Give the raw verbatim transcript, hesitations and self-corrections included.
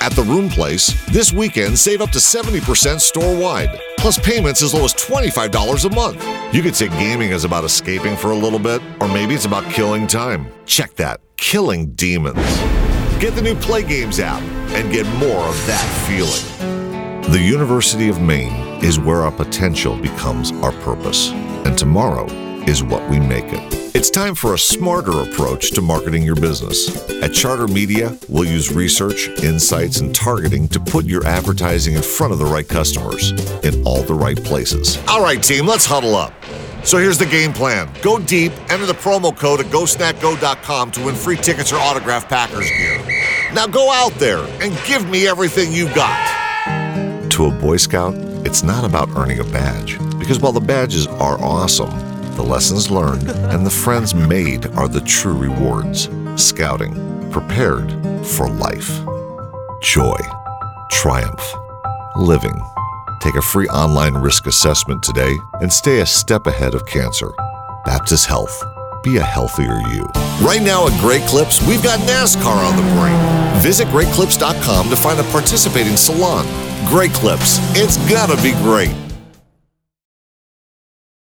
At the Room Place, this weekend, save up to seventy percent store-wide, plus payments as low as twenty-five dollars a month. You could say gaming is about escaping for a little bit, or maybe it's about killing time. Check that, killing demons. Get the new Play Games app and get more of that feeling. The University of Maine is where our potential becomes our purpose, and tomorrow is what we make it. It's time for a smarter approach to marketing your business. At Charter Media, we'll use research, insights, and targeting to put your advertising in front of the right customers in all the right places. All right, team, let's huddle up. So here's the game plan. Go deep, enter the promo code at go snack go dot com to win free tickets or autographed Packers gear. Now go out there and give me everything you got. To a Boy Scout, it's not about earning a badge, because while the badges are awesome, the lessons learned and the friends made are the true rewards. Scouting, prepared for life. Joy, triumph, living. Take a free online risk assessment today and stay a step ahead of cancer. Baptist Health. Be a healthier you. Right now at Great Clips, we've got NASCAR on the brain. Visit great clips dot com to find a participating salon. Great Clips. It's gotta be great.